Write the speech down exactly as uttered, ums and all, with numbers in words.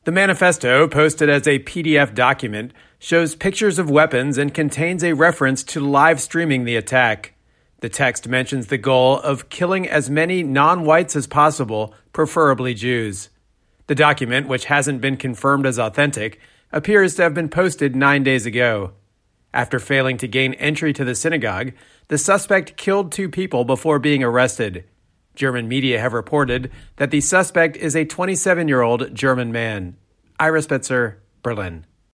The manifesto, posted as a P D F document, shows pictures of weapons and contains a reference to live streaming the attack. The text mentions the goal of killing as many non-whites as possible, preferably Jews. The document, which hasn't been confirmed as authentic, appears to have been posted nine days ago. After failing to gain entry to the synagogue, the suspect killed two people before being arrested. German media have reported that the suspect is a twenty-seven-year-old German man. Ira Spitzer, Berlin.